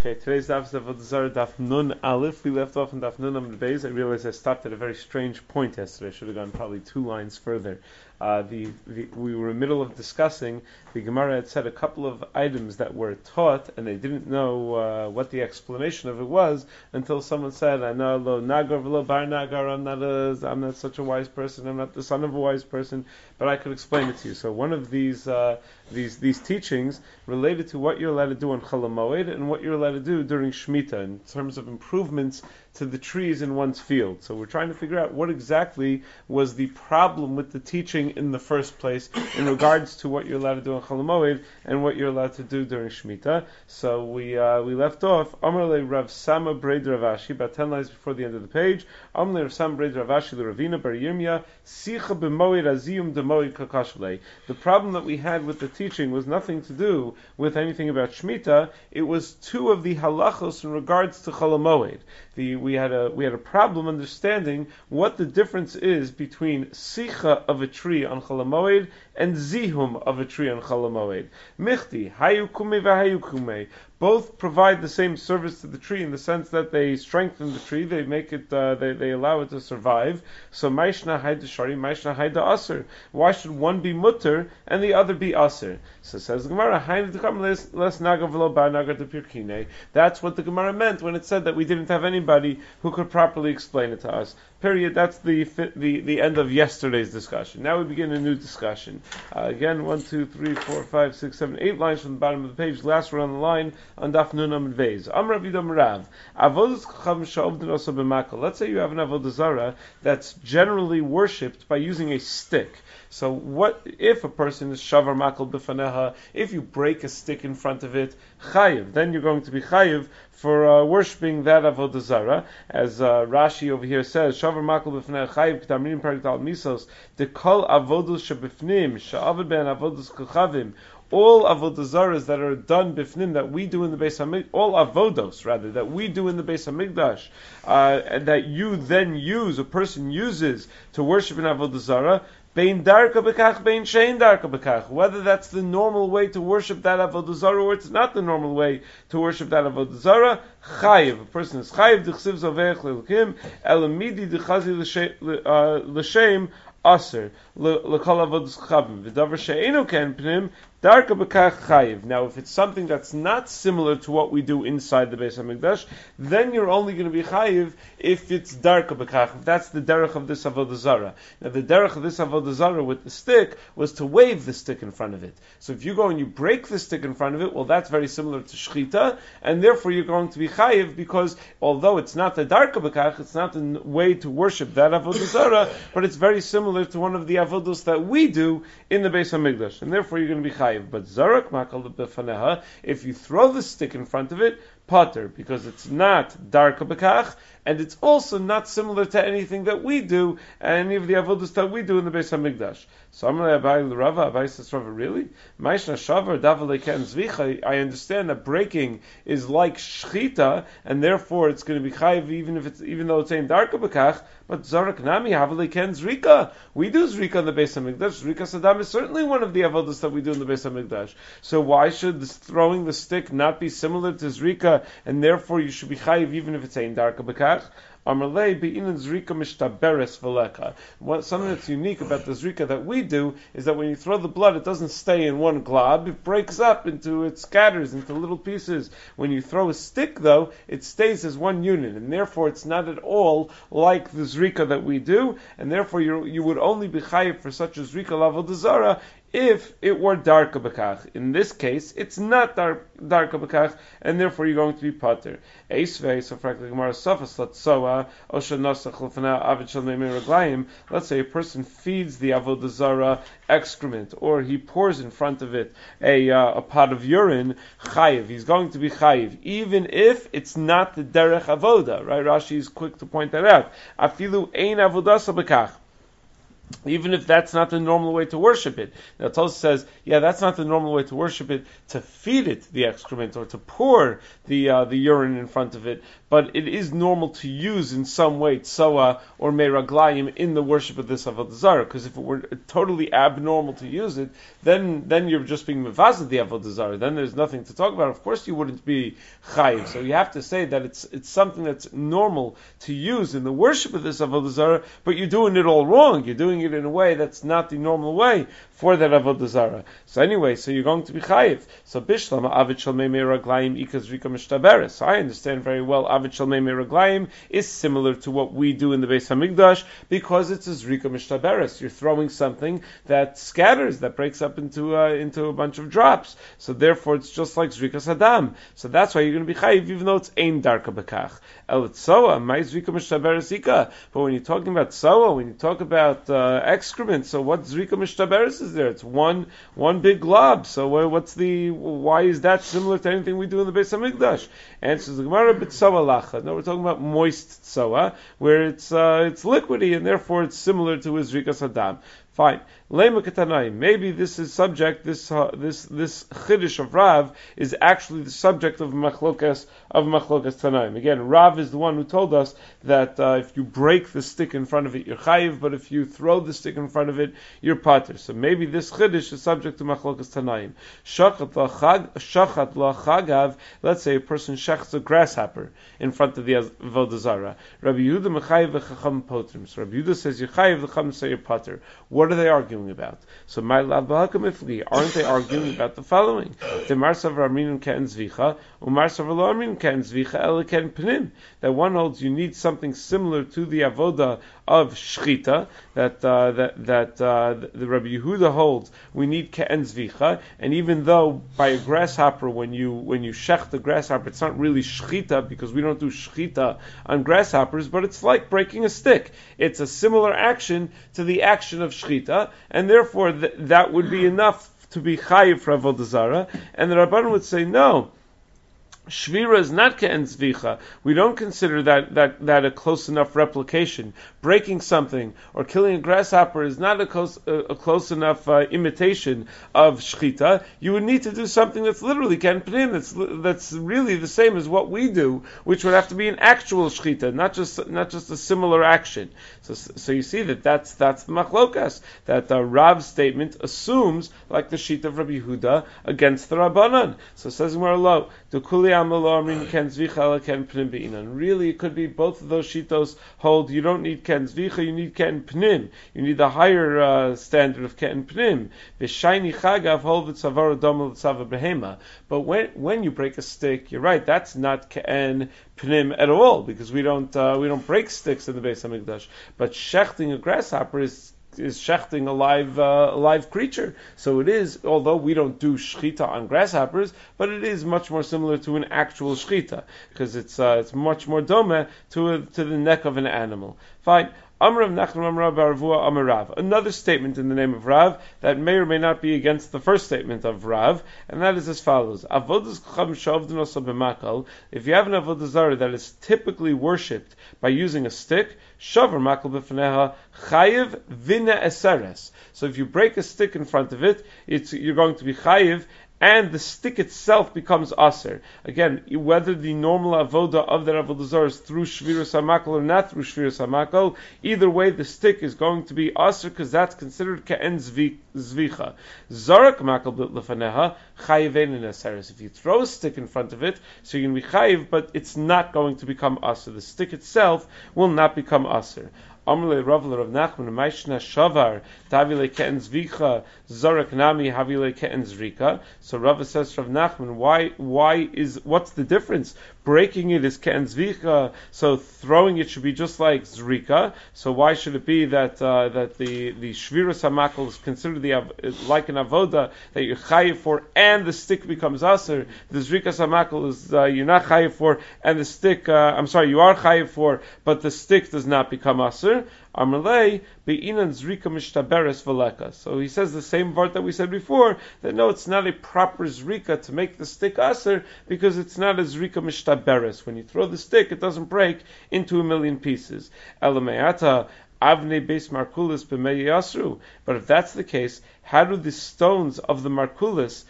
Okay, today's daf is Avodah Zarah daf Nun Aleph. We left off in daf Nun Amud Beis. I realized I stopped at a very strange point yesterday. I should have gone probably 2 lines further. We were in the middle of discussing, the Gemara had said a couple of items that were taught, and they didn't know what the explanation of it was until someone said, "I know lo nagar v'lo bar nagar. I'm not such a wise person. I'm not the son of a wise person, but I could explain it to you." So one of these teachings related to what you're allowed to do on Chol Hamoed and what you're allowed to do during Shemitah in terms of improvements to the trees in one's field. So we're trying to figure out what exactly was the problem with the teaching in the first place in regards to what you're allowed to do on Chol Hamoed and what you're allowed to do during Shemitah. So we left off, Amar le Rav Sama Breid Rav Ashi, about 10 lines before the end of the page, Amar le Rav Sama Breid Rav Ashi le Ravina Bar Yirmiyah, Sicha b'moed aziyum demoed kakashle. The problem that we had with the teaching was nothing to do with anything about Shemitah. It was two of the halachos in regards to Chol Hamoed. We had a problem understanding what the difference is between sicha of a tree on Chol Hamoed and zihum of a tree on Chol Hamoed. Michti hayukume v'hayukume. Both provide the same service to the tree in the sense that they strengthen the tree, they make it, they allow it to survive. So maishna haida shari, maishna haida aser. Why should one be mutter and the other be aser? So says the Gemara, less naga v'lo bar naga de pirkine. That's what the Gemara meant when it said that we didn't have anybody who could properly explain it to us. Period. That's the end of yesterday's discussion. Now we begin a new discussion. Again, 1, 2, 3, 4, 5, 6, 7, 8 lines from the bottom of the page. Last one on the line on Daf Nun Amud Beis. Amar Vidam Rav. Avodas Chachamim she'ovdin oso b'makal. Let's say you have an Avodah Zarah that's generally worshipped by using a stick. So what if a person is shavar makal b'faneha? If you break a stick in front of it, chayiv, then you're going to be chayiv for worshipping that avodah zarah, as Rashi over here says, shavar makal b'faneha chayiv k'tamrin parak dal misos dekol avodos shebifnim she'avad ben avodos kochavim. All avodah zaras that are done bifnim, that we do in the Beis Hamikdash, all avodos rather that we do in the Beis Hamikdash, and that you then use, a person uses to worship an avodah zara. Bein darka bekach, bein shein darka bekach. Whether that's the normal way to worship that avodah zarah or it's not the normal way to worship that avodah zarah, chayiv. A person is chayiv. D'chsiv zoveich le'elkim elamidi d'chazi l'shem aser l'kol avodas chavim. V'davar she'enu ken pnim darka bekach chayiv. Now, if it's something that's not similar to what we do inside the Beis Hamikdash, then you're only going to be chayiv if it's darka bekach. If that's the derech of this avodah zarah. Now, the derech of this avodah zarah with the stick was to wave the stick in front of it. So, if you go and you break the stick in front of it, well, that's very similar to shchita, and therefore you're going to be chayiv because although it's not the darka bekach, it's not the way to worship that avodah zarah, but it's very similar to one of the avodos that we do in the Beis Hamikdash, and therefore you're going to be chayiv. But zarak makal b'faneha, if you throw the stick in front of it, pater, because it's not darka bekach, and it's also not similar to anything that we do, any of the avodas that we do in the Beis Hamikdash. So I'm going to Abai l'Rava. Abai says, Rava, really? Maishna shavar davar leken zvicha. I understand that breaking is like shchita, and therefore it's going to be chayiv even though it's saying darka bekach. But zarak nami haver leken zrika. We do zrika in the Beis Hamikdash. Zrika sadam is certainly one of the avodas that we do in the Beis Hamikdash. So why should throwing the stick not be similar to zrika, and therefore you should be chayiv even if it's saying darka bekach? Amalei be'inan zrika mishtaberes v'leka. Something that's unique about the zrika that we do is that when you throw the blood, it doesn't stay in one glob. It breaks up it scatters into little pieces. When you throw a stick, though, it stays as one unit, and therefore it's not at all like the zrika that we do, and therefore you would only be chayiv for such a zrika l'avodah zarah if it were darka bekach. In this case, it's not darka bekach, and therefore you're going to be pater. Eisvei, so frankly, Gemara Sofas Latsoa, Osha Nosach Lefana Avid Shal Meimei Raglayim. Let's say a person feeds the avodah zarah excrement, or he pours in front of it a pot of urine. Chayiv, he's going to be chayiv, even if it's not the derech avodah. Right? Rashi is quick to point that out. Afilu ein avodasa bekach. even if that's not the normal way to worship it. Now Tosfos says, yeah, that's not the normal way to worship it, to feed it the excrement or to pour the urine in front of it, but it is normal to use in some way tsoa or meraglayim in the worship of this avodah zarah. Because if it were totally abnormal to use it, then you're just being mevazed the avodah zarah. Then there's nothing to talk about. Of course, you wouldn't be chayiv. So you have to say that it's something that's normal to use in the worship of this avodah zarah, but you're doing it all wrong. You're doing it in a way that's not the normal way for that avodah zarah. So anyway, so you're going to be chayiv. So bishlam avid shalmei meraglayim ikas rika mishtaberes. So I understand very well avid shalmei meraglayim is similar to what we do in the Beis Hamikdash because it's a zrika mishtaberes. You're throwing something that scatters, that breaks up into a bunch of drops. So therefore, it's just like zrika sadam. So that's why you're going to be chayiv, even though it's ein darka bekach. El tsoa my zrika mishtaberes ika. But when you're talking about tsoa, when you talk about excrement, so what zrika mishtaberes is there? It's one big glob. So why is that similar to anything we do in the Beis Hamikdash? Answers the Gemara, b'tsoa lacha. No, we're talking about moist tsoa, where it's liquidy, and therefore it's similar to his zrika sadam. Fine. Lema Ketanai. Maybe this is subject. This chiddush of Rav is actually the subject of machlokas Tanaim. Again, Rav is the one who told us that if you break the stick in front of it, you're chayiv, but if you throw the stick in front of it, you're pater. So maybe this chiddush is subject to machlokas Tanaim. Shachat la chagav. Let's say a person shechts a grasshopper in front of the avodah zarah. Rabbi Yehuda mechayiv v'chacham potrim. So Rabbi Yehuda says you're chayiv, the chacham say you're pater. What are they arguing about? So my lav aren't they arguing about the following? The marsav raminun ken zvicha, umarsav lo raminun ken zvicha ele ken pnim. That one holds you need something similar to the avoda of shchita. That the Rabbi Yehuda holds we need ken zvicha, and even though by a grasshopper when you shech the grasshopper, it's not really shchita because we don't do shchita on grasshoppers, but it's like breaking a stick. It's a similar action to the action of shchita, and therefore that would be enough to be chayiv for avodah zarah. And the Rabbanan would say no. Shvira is not ke'en zvicha. We don't consider that a close enough replication. Breaking something or killing a grasshopper is not a close enough imitation of shchita. You would need to do something that's literally ken pnim. That's really the same as what we do, which would have to be an actual shchita, not just a similar action. So you see that's the machlokas. That Rav's statement assumes like the shita of Rabbi Yehuda against the Rabbanan. So says Gemara lo the kuli. Really, it could be both of those shitos hold. You don't need ken zvicha, you need ken pnim. You need the higher standard of ken pnim. V'shayni chagav hold v'tzavaru domel v'tzava behema. But when you break a stick, you're right. That's not ken pnim at all because we don't break sticks in the Beis Hamikdash. But shechting a grasshopper is shechting a live creature. So it is, although we don't do shchita on grasshoppers, but it is much more similar to an actual shchita because it's much more dome to the neck of an animal. Fine. Another statement in the name of Rav that may or may not be against the first statement of Rav, and that is as follows: if you have an avodah zarah that is typically worshipped by using a stick, shavar makal b'fneha chayiv vina eseres. So if you break a stick in front of it, you're going to be chayiv, and the stick itself becomes aser. Again, whether the normal avoda of that avodah zarah is through shvirus hamakal or not through shvirus hamakal, either way the stick is going to be aser because that's considered ke'en zvicha. Zarak makal lefaneha chayivein in aseres. If you throw a stick in front of it, so you're going to be chayiv, but it's not going to become aser. The stick itself will not become aser. Amrle Ravler of Nachman Maishna Shavar Davile Ke'en Zvicha Zorak Nami Havile Ke'en Zrika. So Rava says Rav Nachman, what's the difference? Breaking it is Ke'en Zvicha, so throwing it should be just like Zrika. So why should it be that the Shvirus Hamakal is considered like an avoda that you're chayiv for and the stick becomes aser? The Zrikas Hamakal is you're not chayiv for and the stick you are chayiv for, but the stick does not become aser. Amalei be'inan zrika mishtaberes veleka. So he says the same word that we said before, that no, it's not a proper zrika to make the stick aser because it's not a zrika mishtaberes. When you throw the stick, it doesn't break into a million pieces. Elameata avnei beis markulis b'mei yasru. But if that's the case, how do the stones of the markulis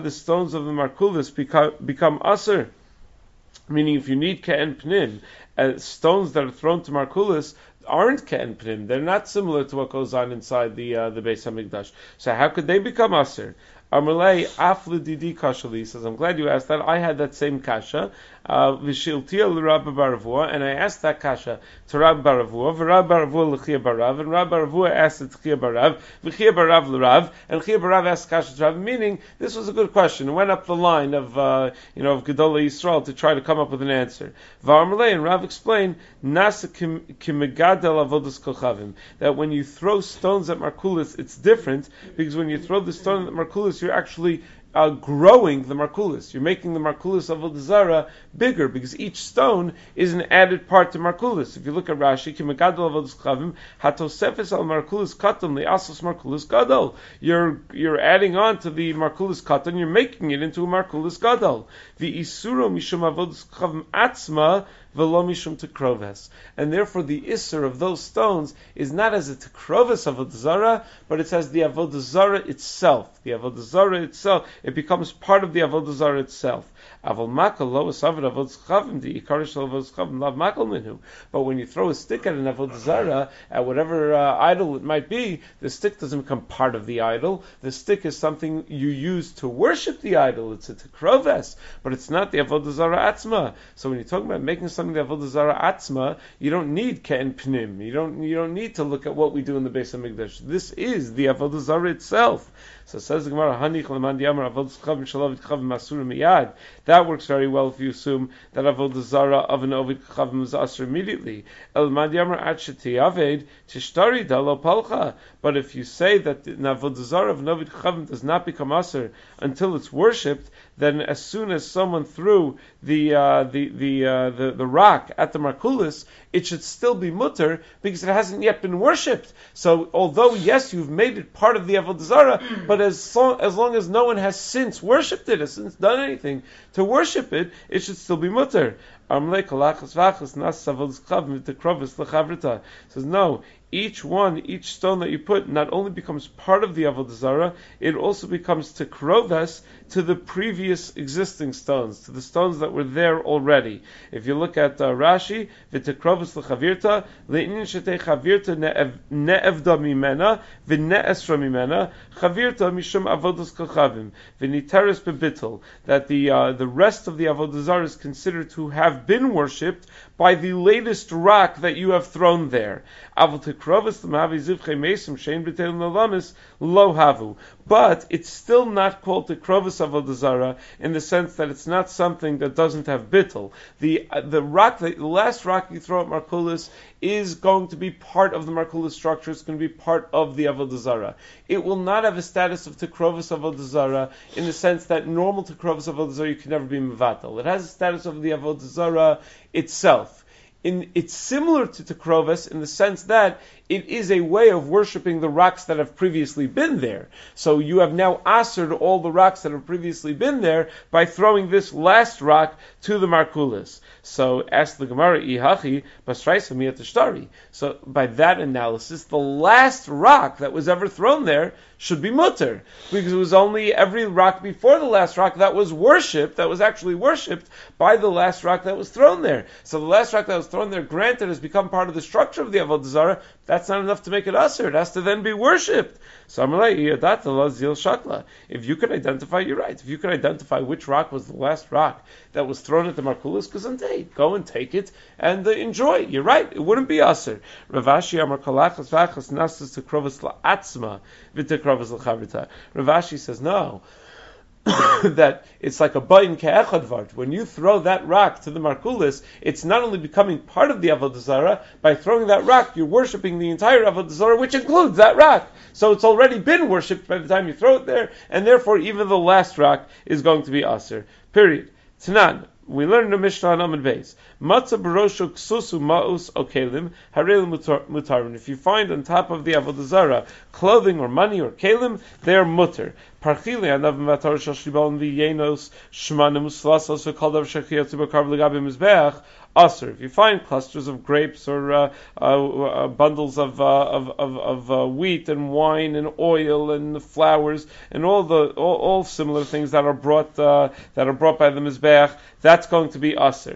become aser? Meaning, if you need ke'en pnim, stones that are thrown to markulis aren't ke'en pnim. They're not similar to what goes on inside the Beis Hamikdash. So how could they become aser? Amalei aflu didi kashali says, I'm glad you asked that. I had that same kasha. V'shiltia l'Rabbi Baravua, and I asked that kasha to Rabbi Baravua. V'Rabbi Baravua l'Chia Barav, and Rabbi Baravua asked it to Chia Barav. V'Chia Barav l'Rav, and Chia Barav asked kasha to Rav. Meaning, this was a good question. It went up the line of of Gedolei Yisrael to try to come up with an answer. V'Amalei, and Rav explained nasa kimegadel avodas kochavim, that when you throw stones at markulis, it's different because when you throw the stone at markulis, you're actually growing the markulis. You're making the markulis of Avodah Zarah bigger because each stone is an added part to markulis. If you look at Rashi, kimegadol avodas kochavim hatosefes al markulis katan liasos markulis gadol. You're adding on to the markulis katan. You're making it into a markulis gadol. The isuro mishum avodas kochavim atzma v'lo mishum tekroves. And therefore the isser of those stones is not as a tekroves of Avodah Zarah, but it's as the Avodah Zarah itself. The Avodah Zarah itself, it becomes part of the Avodah Zarah itself. Aval makal lo asavid avodas chavim the ikarish avodas chavim lav makal minhu. But when you throw a stick at an Avodah Zarah, at whatever idol it might be, the stick doesn't become part of the idol. The stick is something you use to worship the idol. It's a tekroves, but it's not the Avodah Zarah atzma. So when you're talking about making something the Avodah Zarah atzma, you don't need ke'en pnim. You don't need to look at what we do in the Beis Hamikdash. This is the Avodah Zarah itself. So says the Gemara, Hanich leman diamar avodas chavim shalav chavim masur miyad. That works very well if you assume that avodah zara of an ovid chavim is asur immediately. El man diamar ad sheti aved tishtari dalo palcha. But if you say that the avodah zara of an ovid chavim does not become asur until it's worshipped, then as soon as someone threw the rock at the markulis, it should still be mutter because it hasn't yet been worshipped. So although yes, you've made it part of the avodah zara, but as long as no one has since worshipped it, has since done anything to worship it, it should still be mutter. Says no. Each stone that you put not only becomes part of the Avodah Zarah, it also becomes tekroves to the previous existing stones, to the stones that were there already. If you look at Rashi, v'tekroves l'chavirta, le'inin shetei chavirta ne'evda mimena, v'ne'esra mimena, chavirta mishum avodos kochavim, v'niteres bebittel, that the rest of the Avodah Zarah is considered to have been worshipped by the latest rock that you have thrown there. But it's still not called tekroves avodah zarah in the sense that it's not something that doesn't have bittul. The last rock you throw at markulis is going to be part of the markulis structure. It's going to be part of the avodah zarah. It will not have a status of tekroves avodah zarah in the sense that normal tekroves avodah zarah you can never be mevatel. It has a status of the avodah zarah itself. It's similar to tekroves in the sense that it is a way of worshipping the rocks that have previously been there. So you have now asered all the rocks that have previously been there by throwing this last rock to the markulis. So ask the Gemara, Ihachi basraisa miyat. So by that analysis, the last rock that was ever thrown there should be mutter, because it was only every rock before the last rock that was worshipped, that was actually worshipped by the last rock that was thrown there. So the last rock that was thrown there, granted, has become part of the structure of the Avodah Zarah. That's not enough to make it aser. It has to then be worshipped. So I'm like, if you could identify, you're right. If you could identify which rock was the last rock that was thrown at the markulis, go and take it and enjoy. You're right. It wouldn't be aser. Ravashi Amar Kalachas Vachas Nasas Tekrovis La'atzma V'Tekrovis L'Chavrita. Ravashi says no. That it's like a bayin ke'echad vart. When you throw that rock to the markulis, it's not only becoming part of the avodah zarah. By throwing that rock, you're worshiping the entire avodah zarah, which includes that rock. So it's already been worshipped by the time you throw it there, and therefore even the last rock is going to be aser. Period. Tanan. We learn in the Mishnah on Amud Beis. Matzah baroshu ksusu ma'us okelim harel mutarim. If you find on top of the avodah zarah clothing or money or kelim, they are mutter. Parchili anavim v'atar shel shibalin v'yenos shmanim slasos v'kol davar shechiyot b'karv l'gabi mizbeach. Aser. If you find clusters of grapes or bundles of wheat and wine and oil and flowers and all similar things that are brought by the mizbeach, that's going to be aser.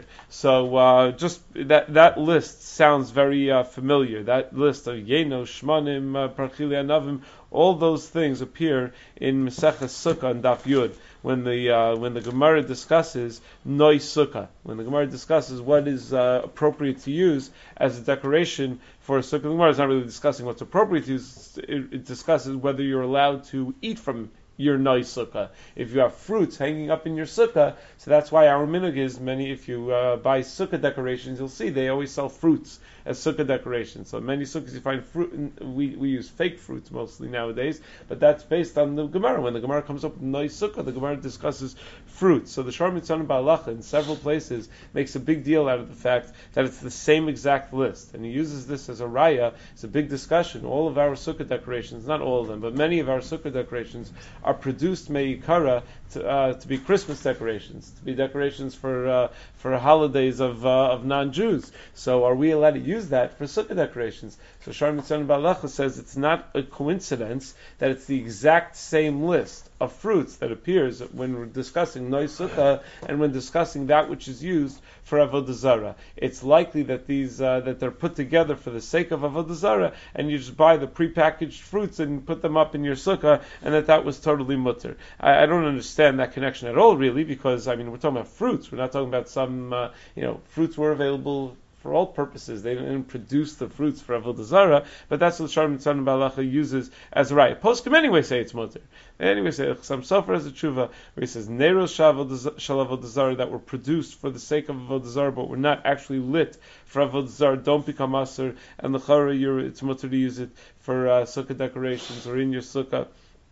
So just that list sounds very familiar. That list of yeno, shmanim, parchili anavim, all those things appear in Maseches Sukkah and Daf Yud when the Gemara discusses Noi Sukkah, when the Gemara discusses what is appropriate to use as a decoration for a Sukkah. The Gemara is not really discussing what's appropriate to use, it discusses whether you're allowed to eat from your nice sukkah. If you have fruits hanging up in your sukkah, so that's why our minhag is if you buy sukkah decorations, you'll see they always sell fruits as sukkah decorations. So many sukkahs you find fruit, and we use fake fruits mostly nowadays, but that's based on the Gemara. When the Gemara comes up with nice sukkah, the Gemara discusses fruits. So the Shor Mitzvah Ba'alacha in several places makes a big deal out of the fact that it's the same exact list, and he uses this as a raya. It's a big discussion. All of our sukkah decorations, not all of them, but many of our sukkah decorations are produced me'ikara to be Christmas decorations, to be decorations for holidays of non-Jews. So are we allowed to use that for sukkah decorations? So Shor Mitzvah Ba'alacha says it's not a coincidence that it's the exact same list of fruits that appears when we're discussing Noi Sukkah and when discussing that which is used for Avodah Zarah. It's likely that these that they're put together for the sake of Avodah Zarah, and you just buy the prepackaged fruits and put them up in your sukkah, and that was totally mutter. I don't understand that connection at all, really, because we're talking about fruits. We're not talking about some fruits were available for all purposes. They didn't produce the fruits for Avodah Zarah, but that's what Shor Mitzvah Ba'alacha uses as a right. Poskim anyway say it's mutter. Anyway, say some Sofer has a tshuva where he says Neros shal Avodah Zarah that were produced for the sake of Avodah Zarah, but were not actually lit for Avodah Zarah, don't become aser, and l'chara it's mutter to use it for sukkah decorations or in your sukkah.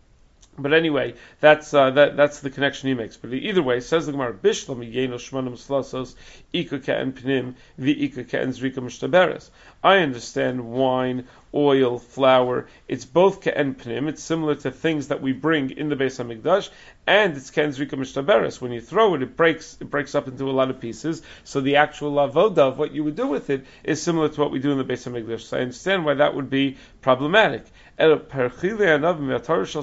But anyway, that's the connection he makes. But either way, says the Gemara, Bishlam yeno shmanim slasos ika ke'en pnim v'ika ke'en zrika mishtaberes. I understand wine, oil, flour. It's both ke'en pnim. It's similar to things that we bring in the Beis Hamikdash, and it's ke'en zrika mishtaberes. When you throw it, it breaks up into a lot of pieces. So the actual avodah of what you would do with it is similar to what we do in the Beis Hamikdash. So I understand why that would be problematic. But parchili anavim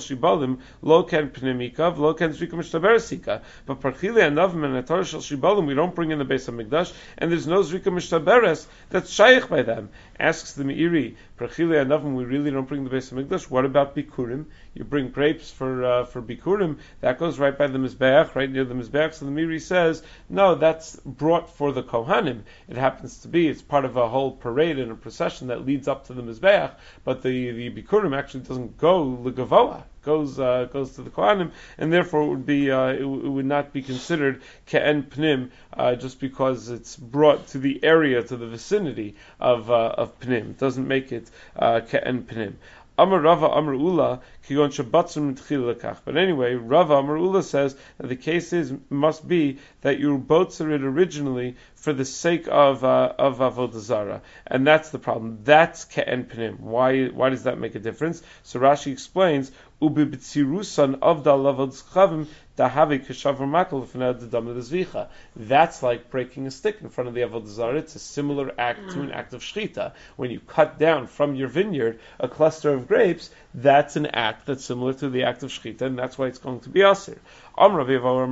and atar shel shibalim we don't bring in the Beis Hamikdash, and there's no zrika mishtaberes that's shaykh by them. Asks the Meiri, parchili anavim we really don't bring the Beis Hamikdash. What about bikurim? You bring grapes for bikurim, that goes right by the mizbeach, right near the mizbeach. So the Meiri says, no, that's brought for the kohanim. It happens to be, it's part of a whole parade and a procession that leads up to the mizbeach, but the bikurim actually doesn't go legavoa, goes to the kohanim, and therefore it would not be considered ke'en pnim just because it's brought to the area, to the vicinity of pnim. It doesn't make it ke'en pnim. Amar Rava Amar Ula kigon shabatzum mitchil lekach. But anyway, Rava Amar Ula says that the case must be that you botzer it originally for the sake of Avodah Zarah, and that's the problem. That's ke'en pnim. Why does that make a difference? So Rashi explains ubi b'tzirusan avdal lavod chavim. That's like breaking a stick in front of the Avodah Zarah. It's a similar act to an act of shchita. When you cut down from your vineyard a cluster of grapes, that's an act that's similar to the act of shchita, and that's why it's going to be asir. How do we know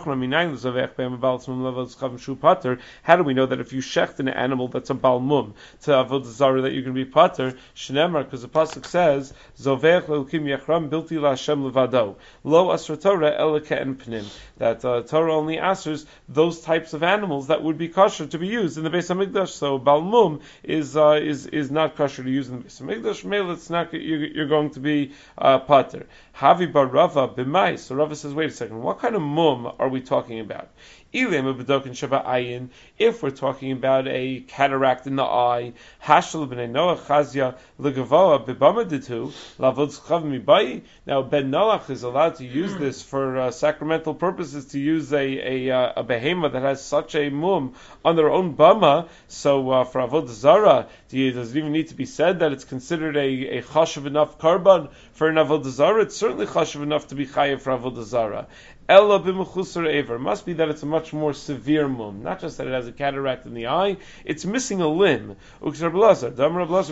that if you shecht an animal that's a balmum to Avodah Zarah that you're going to be pater? Shnemar, because the pasuk says, "Zovech le'elkim yachram bilti la'Hashem levado lo asra Torah ela ke'en pnim." That Torah only answers those types of animals that would be kosher to be used in the Beis Hamikdash. So balmum is not kosher to use in the Beis Hamikdash. Mele, it's not. You're going to be pater. Havi bar Rava b'mai. So Rava says, wait a second. What kind of mum are we talking about? If we're talking about a cataract in the eye, Hashal b'nei Noach chazya legavoa b'bamaditu lavod chav mibai. Now Ben Noach is allowed to use this for sacramental purposes, to use a behema that has such a mum on their own bama. So for avodah zara, does it even need to be said that it's considered a chashuv enough karban for an avodah zara? It's certainly chashuv enough to be chayiv for avodah zara. Ella b'mechusar ever must be that it's a much more severe mum, not just that it has a cataract in the eye; it's missing a limb. And we know that a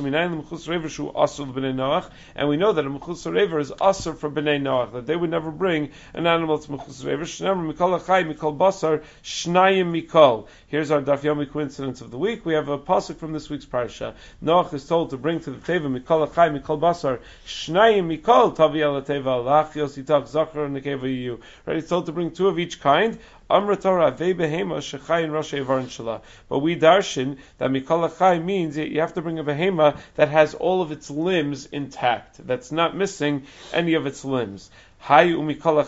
mechusar ever is asur for b'nei Noach, that they would never bring an animal to mechusar ever. Shneimar mikol achai mikol basar shnayim mikol. Here's our daf yomi coincidence of the week. We have a pasuk from this week's parsha. Noach is told to bring to the teva mikol achai mikol basar shnayim mikol tavi ala teva lachios yitak zachar nekeva yiyu. Right? It's told to bring two of each kind. Amra Torah ve behema shechai and rosh evarin shala. But we darshan that mikol achai means you have to bring a behema that has all of its limbs intact, that's not missing any of its limbs. But ask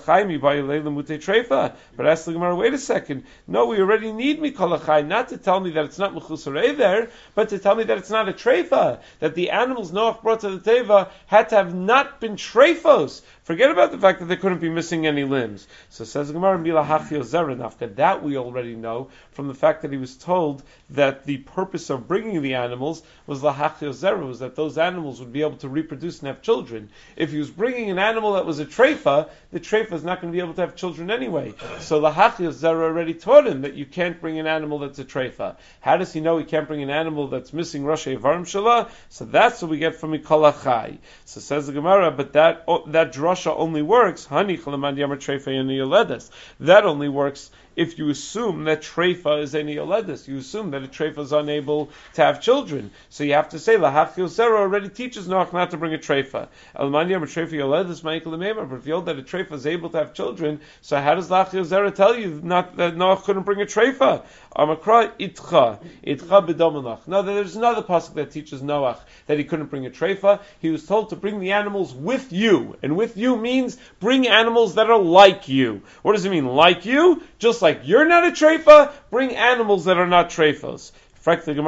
the Gemara, wait a second. No, we already need mikol achai, not to tell me that it's not mechusar ever, but to tell me that it's not a treifa, that the animals Noach brought to the teva had to have not been treifos. Forget about the fact that they couldn't be missing any limbs. So says the Gemara, Mila hachio zera nafka. That we already know from the fact that he was told that the purpose of bringing the animals was lahachio zera, was that those animals would be able to reproduce and have children. If he was bringing an animal that was a treifa, the treifa is not going to be able to have children anyway. So lahachio zera already taught him that you can't bring an animal that's a treifa. How does he know he can't bring an animal that's missing rosh evarim shala? So that's what we get from mikol achai. So says the Gemara, but that drasha only works. That only works if you assume that treifa is any yoledis. You assume that a treifa is unable to have children. So you have to say, lahachil zera already teaches Noach not to bring a treifa. But if you hold that a treifa is able to have children, so how does lahachil zera tell you not that Noach couldn't bring a treifa? Amakra itcha b'domanach. No, there's another pasuk that teaches Noach that he couldn't bring a treifa. He was told to bring the animals with you, and with you means bring animals that are like you. What does it mean, like you? Just like you're not a treifa, bring animals that are not treifos. What do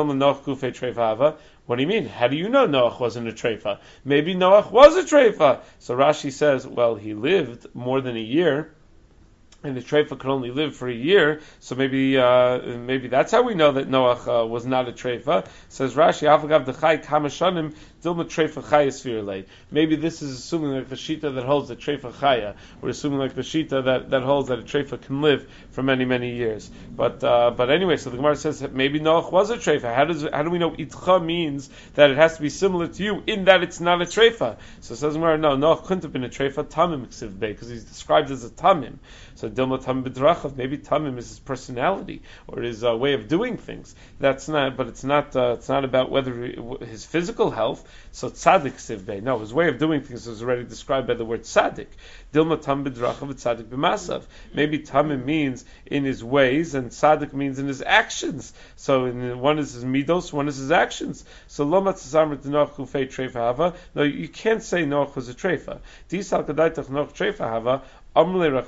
you mean? How do you know Noach wasn't a treifa? Maybe Noach was a treifa. So Rashi says, well, he lived more than a year, and the treifa could only live for a year, so maybe that's how we know that Noach was not a treifa. Says Rashi, Avagav dechai kamashanim dilma treifa chaya svirlei. Maybe this is assuming like the shita that holds that treifa chaya. We're assuming like the shita that holds that a treifa can live for many, many years. But anyway, so the Gemara says that maybe Noach was a treifa. How do we know itcha means that it has to be similar to you in that it's not a treifa? So it says Gemara, no, Noach couldn't have been a treifa, tamim ksiv bei, because he's described as a tamim. So Dilma Tamim B'drachav, maybe Tamim is his personality or his way of doing things. That's not, but it's not about whether his physical health. So Tzaddik Sivbei. No, his way of doing things is already described by the word Tzaddik. Dilma Tamim B'drachav, Tzaddik B'masav. Maybe Tamim means in his ways, and Tzaddik means in his actions. So one is his midos, one is his actions. So Loma Tzazamr D'Noach Kufei Treifa Hava. No, you can't say Noach was a Treifa. Disal Kadaitach Noach Treifa Hava. If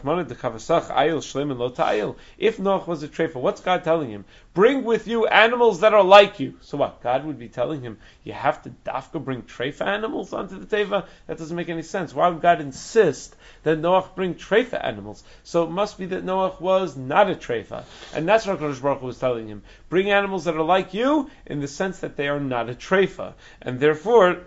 Noach was a treifa, what's God telling him? Bring with you animals that are like you. So what? God would be telling him, you have to dafka bring treifa animals onto the teva? That doesn't make any sense. Why would God insist that Noach bring treifa animals? So it must be that Noach was not a treifa. And that's what HaKadosh Baruch Hu was telling him. Bring animals that are like you in the sense that they are not a treifa. And therefore,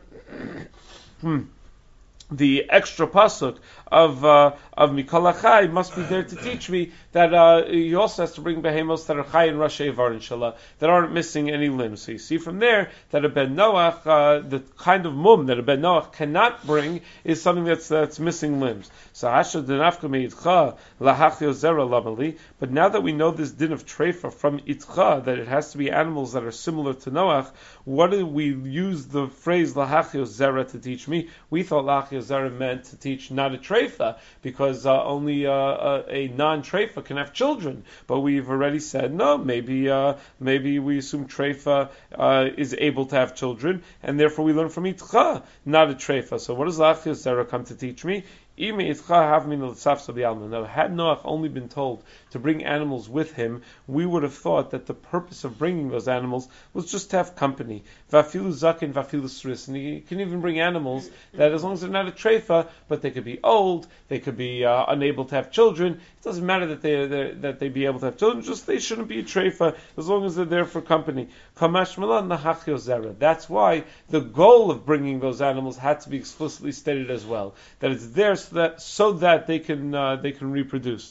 the extra pasuk of Mikol Achai must be there to teach me that he also has to bring behemos that are chai and rosh evarim shala, that aren't missing any limbs. So you see from there that a ben Noach, the kind of mum that a ben Noach cannot bring is something that's missing limbs. So Hasha denafka meitcha lahachio zera lamali. But now that we know this din of treifa from itcha, that it has to be animals that are similar to Noach, what do we use the phrase lahachio zera to teach me? We thought lahachio zera meant to teach not a treifa, because only a non-treifa can have children. But we've already said no. Maybe we assume treifa is able to have children, and therefore we learn from itcha, not a treifa. So what does lahachio zera come to teach me? Now, had Noach only been told to bring animals with him, we would have thought that the purpose of bringing those animals was just to have company. Vafilu zakin, vafilu sris, and you can even bring animals that, as long as they're not a treifa, but they could be old, they could be unable to have children. It doesn't matter that they be able to have children; just they shouldn't be a treifa as long as they're there for company. That's why the goal of bringing those animals had to be explicitly stated as well. That it's there so that they can reproduce.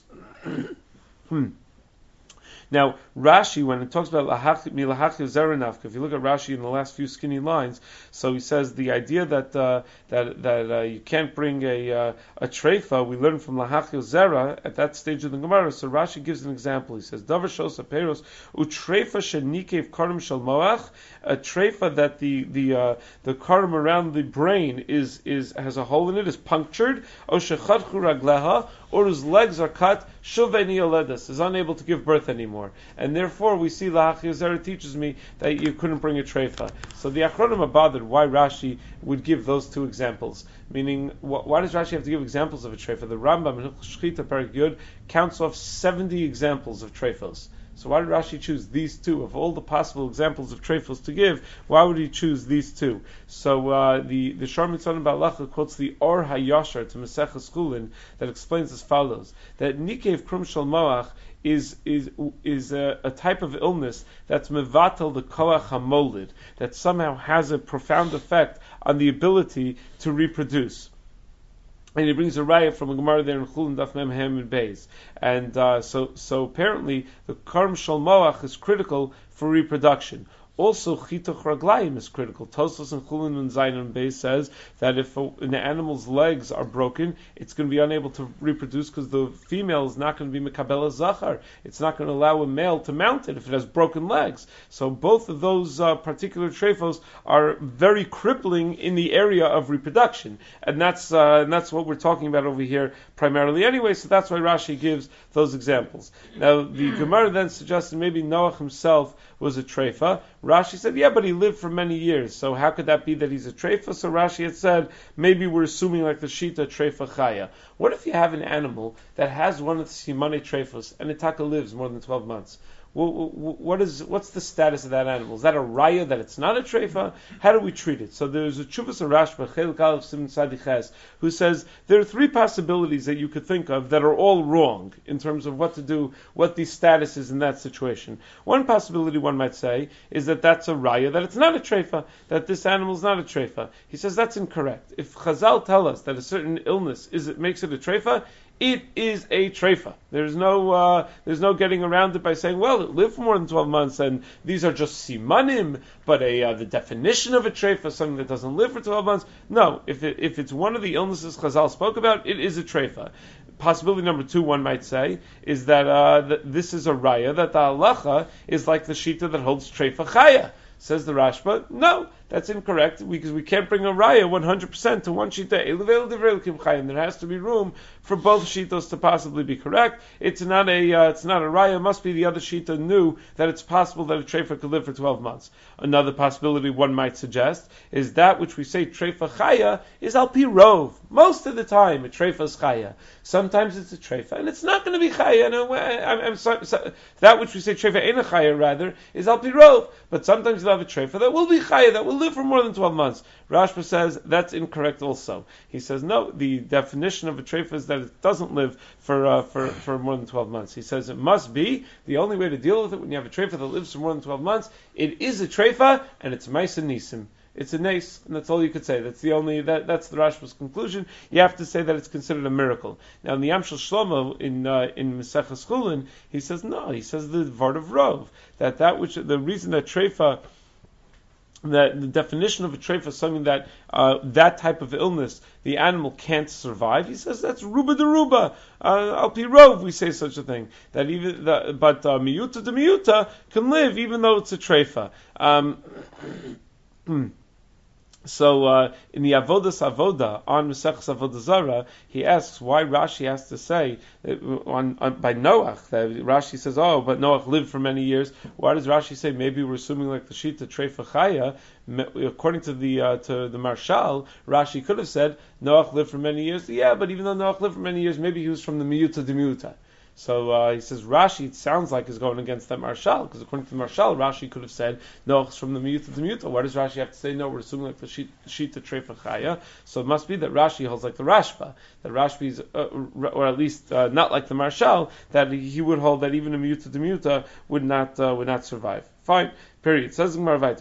Now, Rashi, when it talks about milahachil zeranavka, if you look at Rashi in the last few skinny lines, so he says the idea that you can't bring a treifa, we learn from lahachil zera at that stage of the Gemara. So Rashi gives an example. He says, "Davar shos aperos utreifa shenikev karim shel moach," a treifa that the karim around the brain has a hole in it, is punctured, o shechadchu ragleha, or whose legs are cut, shuveni yoledes, is unable to give birth anymore. And therefore we see Lahachil Zera teaches me that you couldn't bring a treifa. So the Achronim are bothered why Rashi would give those two examples. Meaning, why does Rashi have to give examples of a treifa? The Rambam in Shchita Perek Yud counts off 70 examples of treifos. So why did Rashi choose these two? Of all the possible examples of treifos to give, why would he choose these two? So the Shor Mitzvah Balacha quotes the Or HaYashar to Maseches Chulin that explains as follows: that Nikev Krum Shel Moach is a type of illness that's mevatel the koach hamolid, that somehow has a profound effect on the ability to reproduce. And he brings a raya from a Gemara there in Chulin Daf Mem Hem and Beis. And so apparently the Karm Shel Moach is critical for reproduction. Also, chitoch raglayim is critical. Tosfos and Chulin and Zayin and Beis says that if an animal's legs are broken, it's going to be unable to reproduce because the female is not going to be mekabel zachar. It's not going to allow a male to mount it if it has broken legs. So both of those particular treifos are very crippling in the area of reproduction, and that's what we're talking about over here primarily anyway. So that's why Rashi gives those examples. Now the Gemara then suggested maybe Noach himself was a treifa. Rashi said, yeah, but he lived for many years, so how could that be that he's a treifa? So Rashi had said, maybe we're assuming like the Shita treifa chaya. What if you have an animal that has one of the simane treifos and it taka lives more than 12 months? What's the status of that animal? Is that a raya that it's not a treifa? How do we treat it? So there's a Chuvas Rashba Chelik Aleph Siman Tzadi who says there are three possibilities that you could think of that are all wrong in terms of what to do, what the status is in that situation. One possibility, one might say, is that that's a raya, that it's not a treifa, that this animal is not a treifa. He says that's incorrect. If Chazal tell us that a certain illness makes it a treifa, it is a treifa. There's no getting around it by saying, well, it lived for more than 12 months and these are just simanim, but the definition of a treifa is something that doesn't live for 12 months. No, if it's one of the illnesses Chazal spoke about, it is a treifa. Possibility number two, one might say, is that this is a raya, that the halacha is like the shita that holds treifa chaya. Says the Rashba, no, that's incorrect, because we can't bring a raya 100% to one shita. There has to be room for both shitos to possibly be correct. It's not a raya. It must be the other shita knew that it's possible that a treifa could live for 12 months. Another possibility one might suggest is that which we say treifa chaya is al pi rov. Most of the time, a treifa is chaya. Sometimes it's a treifa, and it's not going to be chaya. No, I'm sorry, that which we say treifa ain't a chaya, rather, is al pi rov. But sometimes you'll have a treifa that will be chaya, that will live for more than 12 months. Rashba says that's incorrect also. He says no, the definition of a treifa is that it doesn't live for more than 12 months. He says it must be, the only way to deal with it when you have a treifa that lives for more than 12 months, it is a treifa, and it's ma'isa nisim. It's a nace, and that's all you could say. That's the Rashba's conclusion. You have to say that it's considered a miracle. Now, in the Yamshel Shlomo in Maseches Chulin, he says no. He says the Vart of Rov, the reason that treifa, that the definition of a treifa is something that that type of illness the animal can't survive. He says that's ruba de ruba. Al pi rov we say such a thing, that even but miyuta de miyuta can live even though it's a treifa. So in the Avodas Avoda on Maseches Avodah Zarah, he asks why Rashi has to say by Noach that Rashi says, oh, but Noach lived for many years. Why does Rashi say maybe we're assuming like the Shita Treifa Chaya? According to the Marshal, Rashi could have said Noach lived for many years. Yeah, but even though Noach lived for many years, maybe he was from the Miyuta Demiuta. So he says Rashi, it sounds like, is going against that Marshal, because according to the Marshal, Rashi could have said no, it's from the Miyuta to Miyuta. Why does Rashi have to say no? We're assuming like the Shita Treifa Chaya. So it must be that Rashi holds like the Rashba, that Rashbi's, or at least not like the Marshal, that he would hold that even a Miyuta to Miyuta would not survive. Fine. Period. Says Gemara weiter.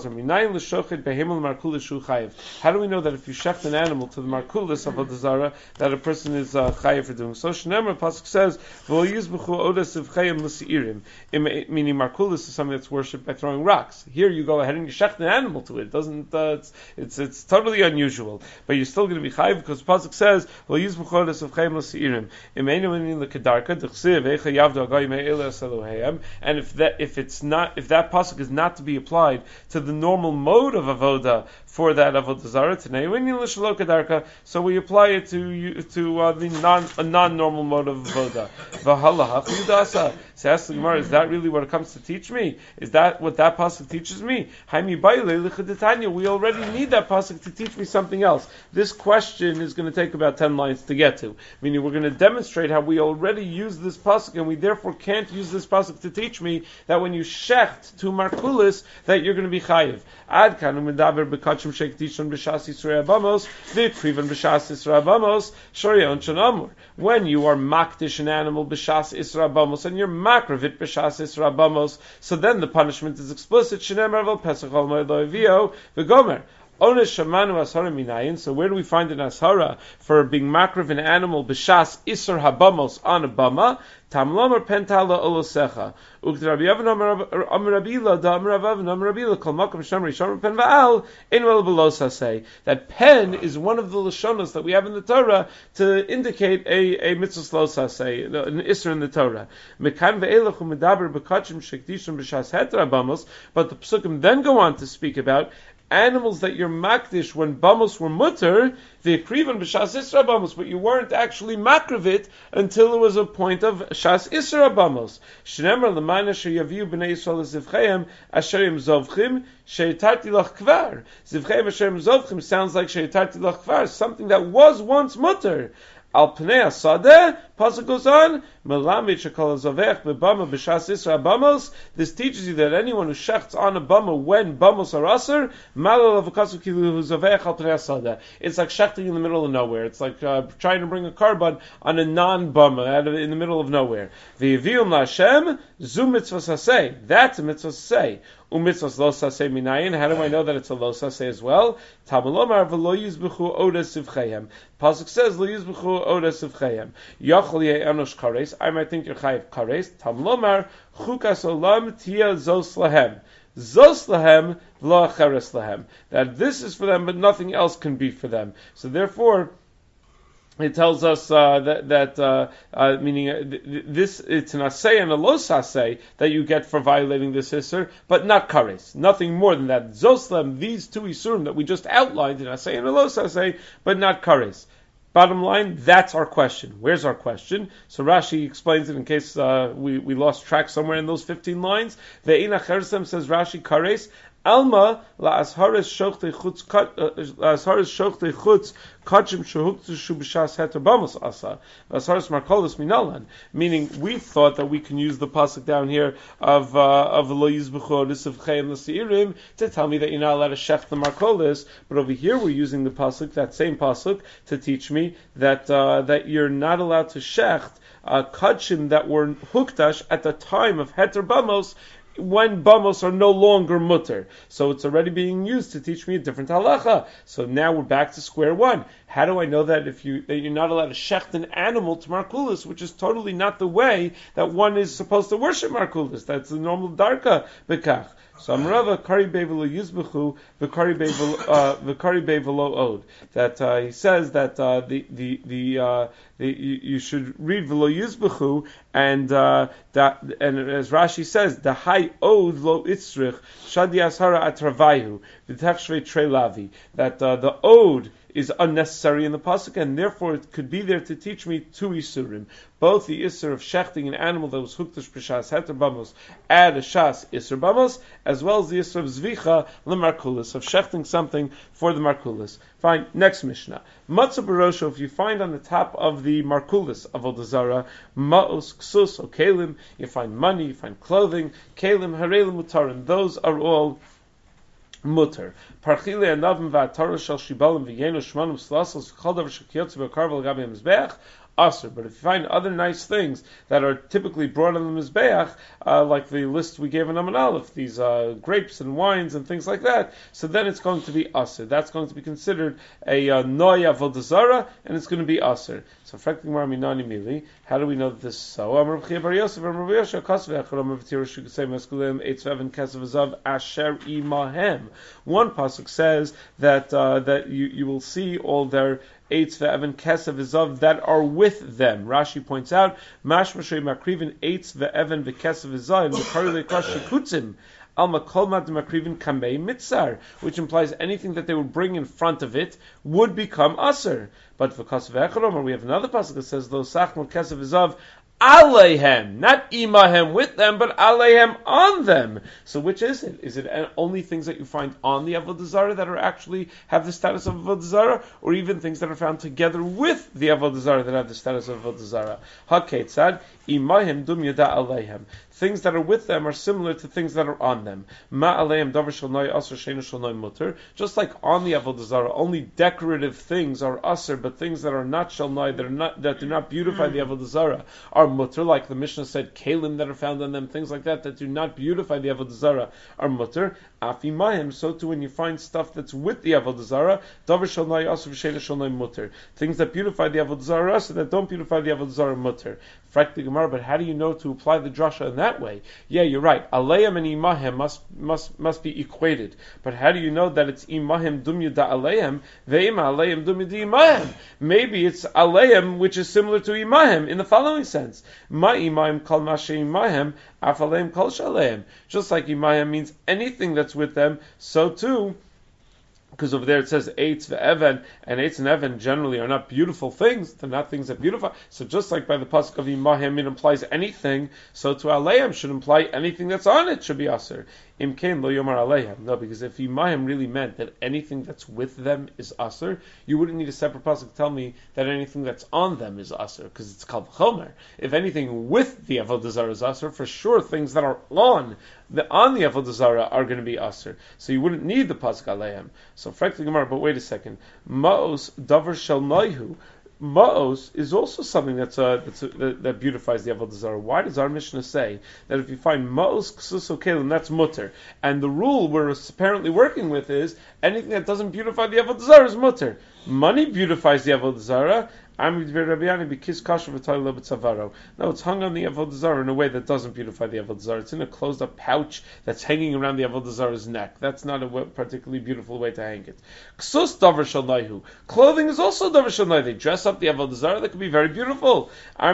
How do we know that if you shecht an animal to the markulis of Avodah Zarah that a person is chayiv for doing so? Shneimar pasuk says, meaning markulis is something that's worshipped by throwing rocks. Here you go ahead and you shecht an animal to it. It doesn't. It's totally unusual, but you're still going to be chayiv because pasuk says, and if that pasuk is not to be applied to the normal mode of avoda for that avodah zarah, so we apply it to the non-normal mode of avoda. So ask the Gemara, is that really what it comes to teach me? Is that what that pasuk teaches me? We already need that pasuk to teach me something else. This question is going to take about 10 lines to get to. Meaning we're going to demonstrate how we already use this pasuk, and we therefore can't use this pasuk to teach me that when you shecht to markulis, that you're going to be chayiv. Ad kanu medaber bekachim shekdishon b'shas Yisrei abamos v'krivan b'shas Yisrei abamos shorion shanamur. When you are makdish an animal b'shas Yisrei abamos and you're makravit b'shas Yisrei abamos, so then the punishment is explicit. Shneimar vel pesach al moed lo avio v'gomer. So where do we find an ashara for being makrav an animal b'shas isur habamos on a bama? Tamlomer pentala olosecha. Ukdrabi Avin Amrabila da Amravavin Amrabila kol makom shamri shamri pen va'al inwel belosa say that pen is one of the lashonos that we have in the Torah to indicate a mitzvah losa say an isur in the Torah. Mekan ve'elach u'medaber b'kachim shekdishim b'shas hetra bamos, but the psukim then go on to speak about animals that you're makdish when bamos were mutter, the krivan b'shas isra bamos, but you weren't actually makravit until it was a point of shas isra bamos. Shneimar l'mayna sheyaviu b'nei Yisrael zivchayim asher yim zovchim sheyitarti lach kvar. Zivchayim asher yim zovchim sounds like sheyitarti lach kvar, something that was once mutter. Al pnei asadeh, pasuk goes on, melamid shekol zavech bebama b'shas isra bamos. This teaches you that anyone who shechts on a bama when bamos are aser, malal avakasu kilu zavech al pnei asadeh. It's like shechting in the middle of nowhere. It's like trying to bring a carbon on a non-bama in the middle of nowhere. V'yivium la'Hashem zu mitzvah saseh. That's a mitzvah saseh. Umitzvahs lo saseh minayin. How do I know that it's a lo saseh as well? Tamalomar v'lo yizbuchu odes sivchayim. Pasuk says lo yizbuchu odes sivchayim. Yachol yeh enosh kares. I might think you're chayiv kares. Tamalomar chukas olam tia zos lahem. Zos lahem v'lo acheres lahem. That this is for them, but nothing else can be for them. So therefore, it tells us meaning this it's an asay and a los asay that you get for violating this isur, but not kares. Nothing more than that. Zoslem, these two isurim that we just outlined in asay and a los asay, but not kares. Bottom line, that's our question. Where's our question? So Rashi explains it in case we lost track somewhere in those 15 lines. Ve'ina chersem says Rashi kares. Alma la'asharis shochte chutz kachim shehuktu shu b'shas heter bamos asa la'asharis markolis minalan. Meaning, we thought that we can use the pasuk down here of lo yizbuchu odis of chayim l'seirim to tell me that you're not allowed to shech the markolis, but over here we're using the pasuk, that same pasuk, to teach me that you're not allowed to shecht kachim that were huktash at the time of heter bamos, when bamos are no longer mutter. So it's already being used to teach me a different halacha. So now we're back to square one. How do I know that you're not allowed to shecht an animal to markulis, which is totally not the way that one is supposed to worship markulis? That's the normal darka bekach. So Amrava Kari Bevelo Yizbechu V'Kari Bevelo Od. That he says that you should read V'Lo Yizbechu and as Rashi says, the high od lo itzrich shadi ashara atravayu v'tachshvei trei lavi, that the ode is unnecessary in the pasuk, and therefore it could be there to teach me two isurim, both the isur of shechting an animal that was hukdash b'shas heter bamos, add a shas isur bamos, as well as the isur of zvicha lemarkulis, of shechting something for the markulis. Fine. Next Mishnah, matzah barosho. If you find on the top of the markulis of avodah zarah maos ksus or kalim, you find money, you find clothing, kalim harelim mutarim. Those are all mutter. Parchile anavim va'atara shel shibalim v'yenu shmanim slasos v'chol davar shekiyotzu v'karvel l'gabi mizbeach aser. But if you find other nice things that are typically brought on the mizbeach, like the list we gave in Amud Aleph, these grapes and wines and things like that, so then it's going to be aser. That's going to be considered a noya avodah zarah, and it's going to be aser. So, how do we know that this is so? One pasuk says that you will see all their eitz ve'evan kesav v'zav that are with them. Rashi points out, mash mashrei makrivin eitz ve'evan v'kesav v'zav v'kari le'krash shekutzim alma kolma d'makrivin kamei mitzar, which implies anything that they would bring in front of it would become aser. But for kesav ve'echarom, we have another pasuk that says, lo sachmol kesav v'zav aleihem, not imahem with them, but aleihem on them. So which is it? Is it only things that you find on the avodah zarah that are actually have the status of avodah zarah, or even things that are found together with the avodah zarah that have the status of avodah zarah? Haketzad imahem dum yada aleihem. Things that are with them are similar to things that are on them. Ma aleim davar shel noy aser sheinu shel noy mutter. Just like on the avodah zarah, only decorative things are aser, but things that are not shel noy, that do not beautify the avodah zarah, are mutter. Like the Mishnah said, kalim that are found on them, things like that do not beautify the avodah zarah, are mutter. Afi mayim. So too, when you find stuff that's with the avodah zarah, davar shel noy aser sheinu shel noy mutter. Things that beautify the avodah zarah, so that don't beautify the avodah zarah, mutter. Frak the Gemara, but how do you know to apply the drasha in that way? Yeah, you're right. Aleim and imahem must be equated. But how do you know that it's imahem dumya da aleim, ve'ima aleim dumya da imahem? Maybe it's aleim which is similar to imahem in the following sense. Ma imahem kol mashe imahem, af aleim kol shaleim. Just like imahem means anything that's with them, so too, because over there it says eitz ve'evan, and eitz and evan generally are not beautiful things. They're not things that beautify. So just like by the pasuk of imahem it implies anything, so to aleim should imply anything that's on it should be aser. Imkein lo yomar aleihem. No, because if imahem really meant that anything that's with them is aser, you wouldn't need a separate pasuk to tell me that anything that's on them is aser, because it's called chomer. If anything with the avodah zarah is aser, for sure things that are on the avodah zarah are going to be aser. So you wouldn't need the pasuk aleihem. So frankly, Gemara, but wait a second. Maos davar shel noihu. Ma'os is also something that beautifies the avodah zarah. Why does our Mishnah say that if you find ma'os ksus kelim, that's mutter? And the rule we're apparently working with is anything that doesn't beautify the avodah zarah is mutter. Money beautifies the avodah zarah. No, it's hung on the avodah zarah in a way that doesn't beautify the avodah zarah. It's in a closed-up pouch that's hanging around the avodah zarah's neck. That's not a particularly beautiful way to hang it. Ksus davar shel noihu. Clothing is also davar shel noihu. They dress up the avodah zarah. That could be very beautiful. No,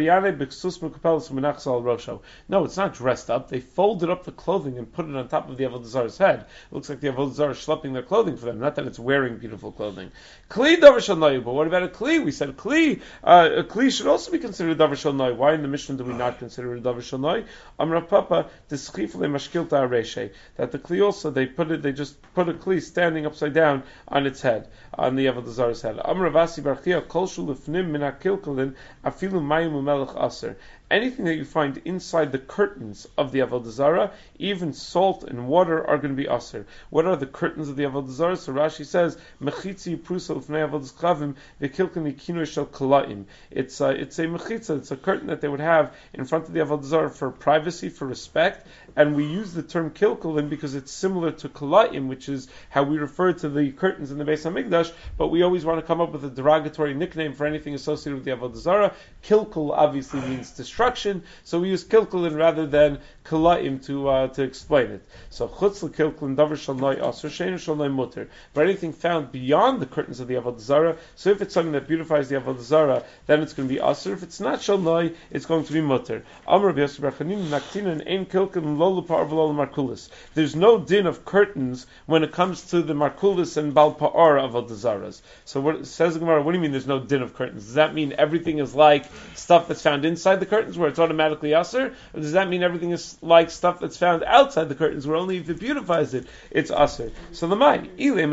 it's not dressed up. They folded up the clothing and put it on top of the avodah zarah's head. It looks like the avodah zarah is schlepping their clothing for them. Not that it's wearing beautiful clothing. Kli davar shel noihu. But what about a kli? We said a kli should also be considered davar shel noi. Why in the Mishnah do we not consider it davar shel noi? Amar Papa deschif le mashkilta areshe. That the kli also they just put a kli standing upside down on its head, on the avodah zarah's head. Amar Ravasi barchia kol shul lefnim min hakilkalin afilu mayim umelech aser. Anything that you find inside the curtains of the avodah zarah, even salt and water, are going to be aser. What are the curtains of the avodah zarah? So Rashi says, mechitzi prusa l'fnei avodas kavim v'kilkan ikinu shel kalaim. It's a mechitza. It's a curtain that they would have in front of the avodah zarah for privacy, for respect. And we use the term kilkulin because it's similar to kalaim, which is how we refer to the curtains in the Beis Hamikdash. But we always want to come up with a derogatory nickname for anything associated with the avodah zarah. Kilkul obviously means destruction, so we use kilkulin rather than kalaim to explain it. So chutz l'kilklin davar shal noi aser shein shal noi mutter. But anything found beyond the curtains of the avodah zarah, so if it's something that beautifies the avodah zarah, then it's going to be aser. If it's not shal noi, it's going to be mutter. Amar Rabbi Yosef bar Chanina naktinan ein kilklin lo l'pa'ar v'lo l'markulis. There's no din of curtains when it comes to the markulis and bal pa'ar avodah zarahs. So what says the Gemara? What do you mean there's no din of curtains? Does that mean everything is like stuff that's found inside the curtains where it's automatically aser? Or does that mean everything is like stuff that's found outside the curtains where only if it beautifies it, it's aser? So the mai,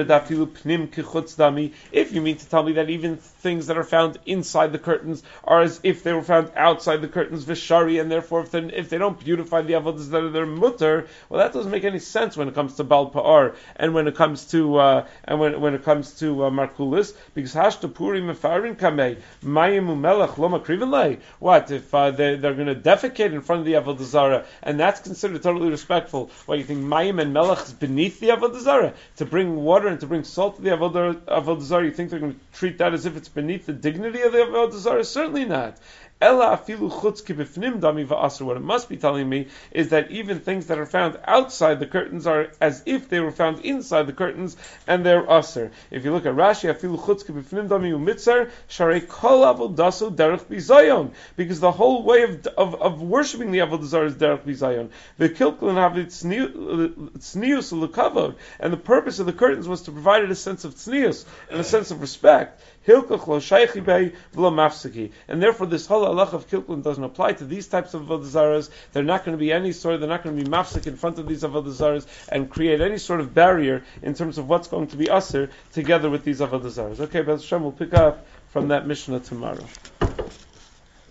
if you mean to tell me that even things that are found inside the curtains are as if they were found outside the curtains, vishari, and therefore if they don't beautify the avodas that are their mutter, well, that doesn't make any sense when it comes to bal pa'ar and when it comes to markulis, because hashta puri mefarin kamei mayim umelach lo makriven lei. What if they're going to defecate in front of the avodah zarah, and that's considered totally respectful? What, you think mayim and melach is beneath the avodah zarah? To bring water and to bring salt to the avodah zarah, you think they're going to treat that as if it's beneath the dignity of the avodah zarah? Certainly not. What it must be telling me is that even things that are found outside the curtains are as if they were found inside the curtains, and they're aser. If you look at Rashi, afilu chutz kibifnim dami umitzar sharei kol avodasu derech bizayon, because the whole way of worshiping the avodah zarah is derech bizayon. The kilklin have its tznius ulukavod, and the purpose of the curtains was to provide it a sense of tznius and a sense of respect. Hilkach lo shaychi bei v'lo mafsiki, and therefore this whole halach of kilklin doesn't apply to these types of avodah zarahs. They're not going to be any sort. They're not going to be mafsik in front of these avodah zarahs and create any sort of barrier in terms of what's going to be aser together with these avodah zarahs. Okay, B'ez Hashem, we'll pick up from that Mishnah tomorrow.